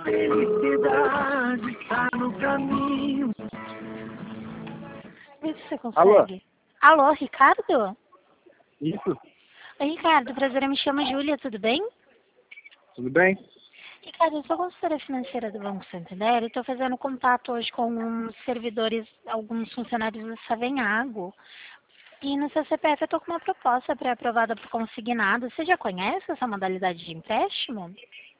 felicidade está no caminho. Vê se você Alô? consegue. Alô, Ricardo? Isso? Oi, Ricardo, prazer, eu me chamo Júlia, tudo bem? Tudo bem? Ricardo, eu sou consultora financeira do Banco Santander e estou fazendo contato hoje com uns servidores, alguns funcionários da Savenhago. E no seu CPF eu estou com uma proposta pré-aprovada por consignado. Você já conhece essa modalidade de empréstimo?